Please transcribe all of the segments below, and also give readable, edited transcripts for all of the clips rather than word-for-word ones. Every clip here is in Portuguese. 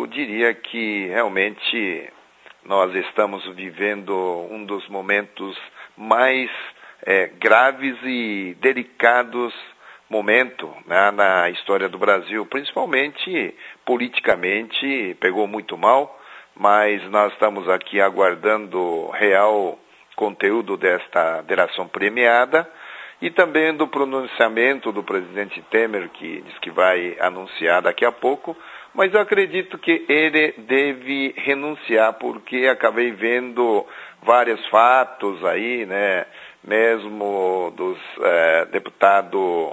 diria que realmente nós estamos vivendo um dos momentos mais graves e delicados momentos, né, na história do Brasil, principalmente politicamente, pegou muito mal, mas nós estamos aqui aguardando real conteúdo desta delação premiada e também do pronunciamento do presidente Temer, que diz que vai anunciar daqui a pouco, mas eu acredito que ele deve renunciar, porque acabei vendo vários fatos aí, né, mesmo dos deputados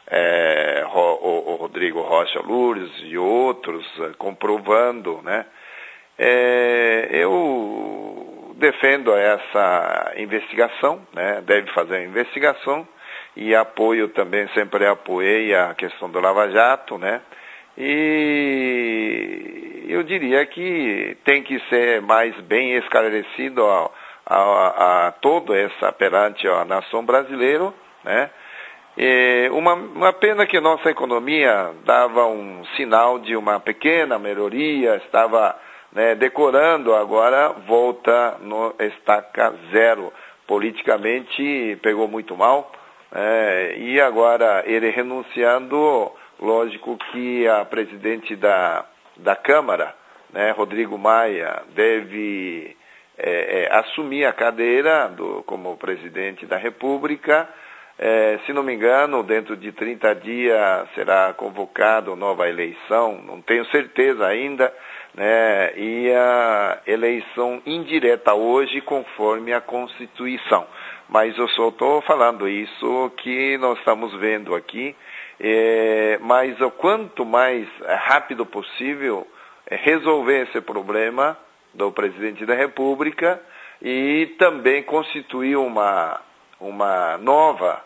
o Rodrigo Rocha Loures e outros comprovando, né. Eu defendo essa investigação, né, deve fazer a investigação, e apoio também, sempre apoiei a questão do Lava Jato, né, e eu diria que tem que ser mais bem esclarecido a toda essa perante a nação brasileira, né. Uma pena que nossa economia dava um sinal de uma pequena melhoria, estava, né, decorando, agora volta no estaca zero. Politicamente pegou muito mal, e agora ele renunciando, lógico que a presidente da Câmara, né, Rodrigo Maia, deve assumir a cadeira como presidente da República. Se não me engano, dentro de 30 dias será convocada nova eleição, não tenho certeza ainda, né, e a eleição indireta hoje conforme a Constituição. Mas eu só estou falando isso que nós estamos vendo aqui, mas o quanto mais rápido possível resolver esse problema do presidente da República e também constituir uma nova,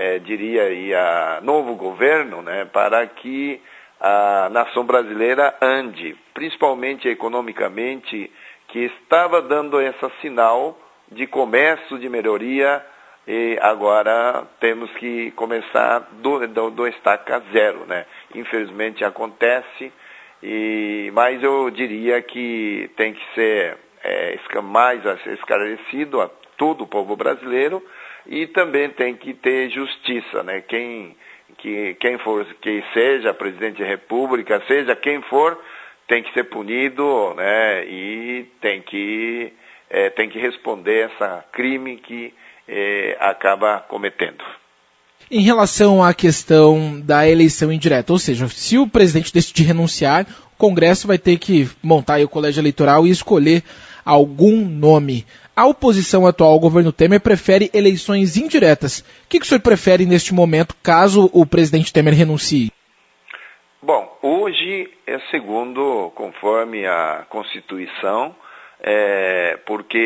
novo governo, né, para que a nação brasileira ande, principalmente economicamente, que estava dando esse sinal de começo de melhoria, e agora temos que começar do estaca zero, né? Infelizmente acontece, mas eu diria que tem que ser mais esclarecido a todo o povo brasileiro, e também tem que ter justiça, né? Quem for, que seja presidente da República, seja quem for, tem que ser punido, né? E tem que responder esse crime que acaba cometendo. Em relação à questão da eleição indireta, ou seja, se o presidente decidir renunciar, o Congresso vai ter que montar aí o colégio eleitoral e escolher algum nome. A oposição atual ao governo Temer prefere eleições indiretas. O que o senhor prefere neste momento, caso o presidente Temer renuncie? Bom, hoje é segundo, conforme a Constituição, porque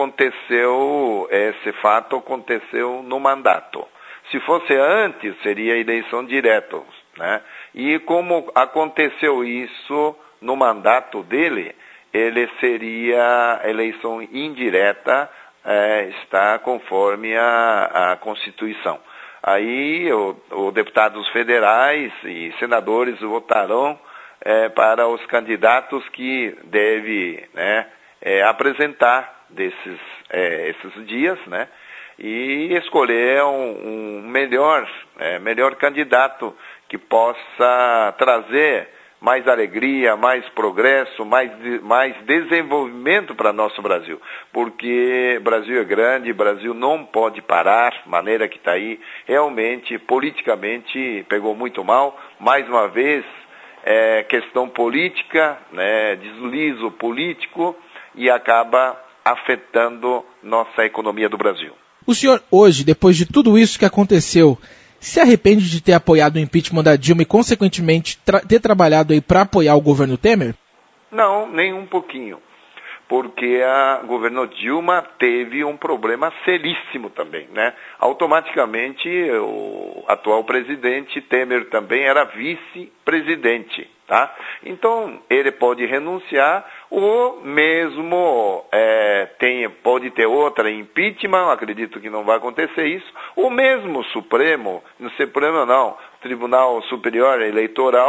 esse fato aconteceu no mandato. Se fosse antes, seria eleição direta, né? E como aconteceu isso no mandato dele, ele seria eleição indireta, está conforme a Constituição. Aí os deputados federais e senadores votarão para os candidatos que deve, né, apresentar esses dias, né, e escolher um melhor candidato que possa trazer mais alegria, mais progresso, mais desenvolvimento para nosso Brasil. Porque Brasil é grande, Brasil não pode parar, maneira que está aí, realmente, politicamente, pegou muito mal. Mais uma vez, questão política, né, deslizo político, e acaba afetando nossa economia do Brasil. O senhor, hoje, depois de tudo isso que aconteceu, se arrepende de ter apoiado o impeachment da Dilma e, consequentemente, ter trabalhado aí para apoiar o governo Temer? Não, nem um pouquinho. Porque a governo Dilma teve um problema seríssimo também, né? Automaticamente, o atual presidente Temer também era vice-presidente, tá? Então, ele pode renunciar, ou mesmo pode ter outra impeachment, acredito que não vai acontecer isso, ou mesmo Tribunal Superior Eleitoral,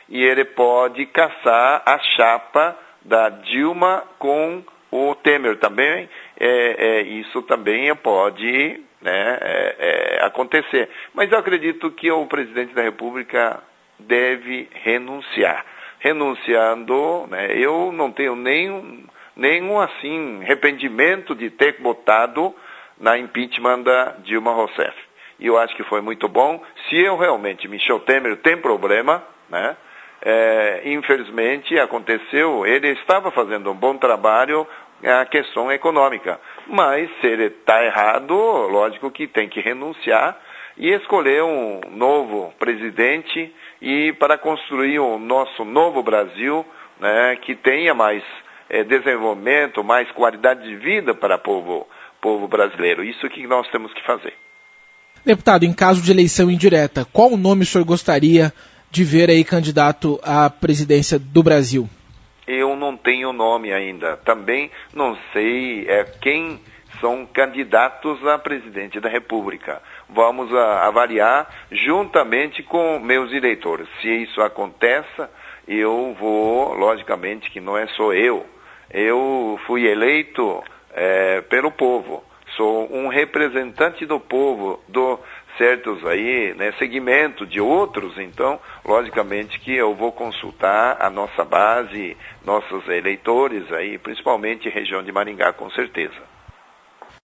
e ele pode caçar a chapa da Dilma com o Temer também. Isso também pode, né, acontecer. Mas eu acredito que o presidente da República deve renunciar. Renunciando, né, eu não tenho nenhum assim arrependimento de ter votado na impeachment da Dilma Rousseff. E eu acho que foi muito bom. Se eu realmente, Michel Temer tem problema, né? Infelizmente aconteceu, ele estava fazendo um bom trabalho na questão econômica, mas se ele está errado, lógico que tem que renunciar e escolher um novo presidente e para construir o nosso novo Brasil, né, que tenha mais desenvolvimento, mais qualidade de vida para o povo brasileiro. Isso que nós temos que fazer. Deputado, em caso de eleição indireta, qual o nome o senhor gostaria de ver aí candidato à presidência do Brasil? Eu não tenho nome ainda. Também não sei quem são candidatos a presidente da República. Vamos avaliar juntamente com meus eleitores. Se isso acontece, eu vou, logicamente que não é só eu. Eu fui eleito pelo povo. Sou um representante do povo, certos aí, né, segmento de outros, então, logicamente que eu vou consultar a nossa base, nossos eleitores aí, principalmente região de Maringá, com certeza.